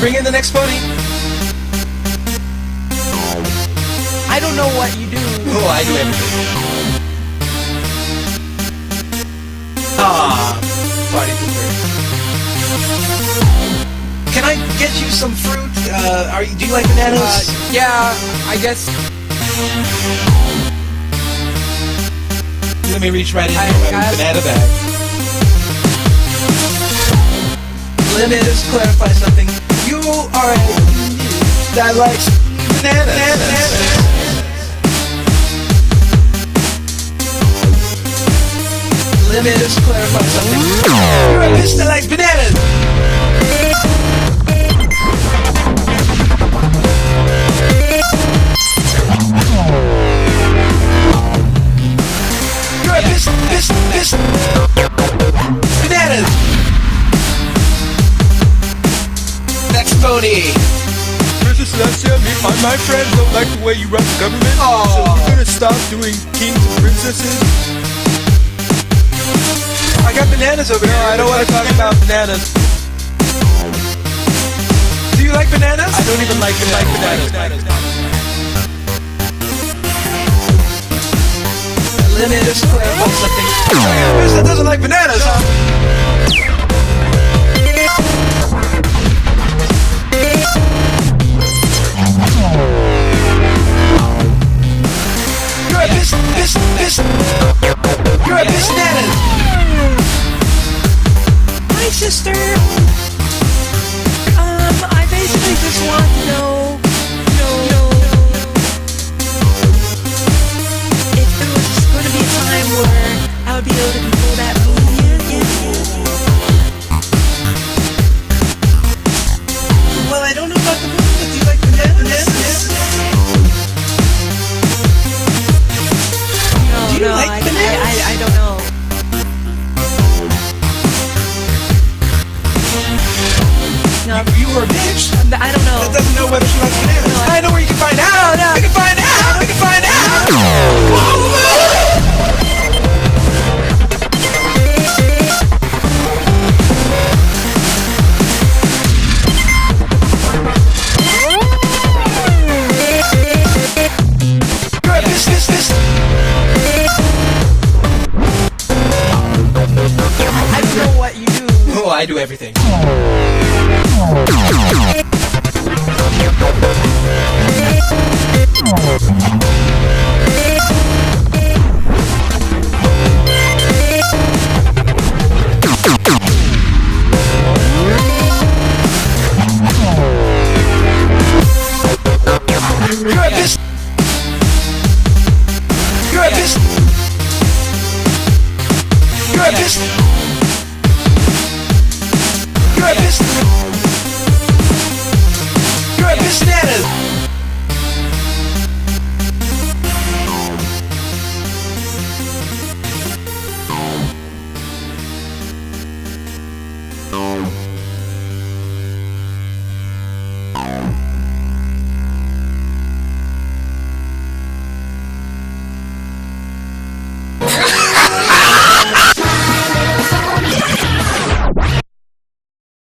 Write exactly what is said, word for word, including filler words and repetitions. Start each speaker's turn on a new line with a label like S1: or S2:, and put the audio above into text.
S1: Bring in the next pony.
S2: I don't know what you do.
S1: Oh, I do everything. Ah, party pooper. Can I get you some fruit? Uh, are you, do you like bananas?
S2: Uh, yeah, I guess.
S1: Let me reach right in
S2: I-
S1: here, my
S2: I-
S1: banana bag. Let me just clarify something. You are a that likes bananas. bananas. Let me just clarify something. You're a bitch that likes bananas. You're a bitch, bitch, bitch. Bananas. Next pony.
S3: Princess Celestia, me and my friends don't like the way you run the government.
S1: Aw.
S3: So we're gonna stop doing kings and princesses.
S1: I got bananas over here.
S3: I don't want to talk about bananas.
S1: Do you like bananas?
S3: I don't even like, like bananas.
S1: Let me just clarify something. Bitch that doesn't like bananas, huh? You're a bitch, bitch, bitch. You're a bitch bananas.
S2: Hi, sister. Um, I basically just want to know, know, know if there was going to be a time where I would be able to control that movie.
S1: Well, I don't know about the movie, but do you like bananas?
S2: No,
S1: Do you
S2: no,
S1: like
S2: I,
S1: bananas?
S2: I, I, I don't know. No,
S1: You were a bitch
S2: I don't know.
S1: that doesn't know whether she likes bananas.
S2: No, I-
S1: I know where you can find out.
S2: No, no.
S1: We can find out. We can find out. You're a bitch, bitch, bitch.
S2: I don't know what you do.
S1: Oh, I do everything.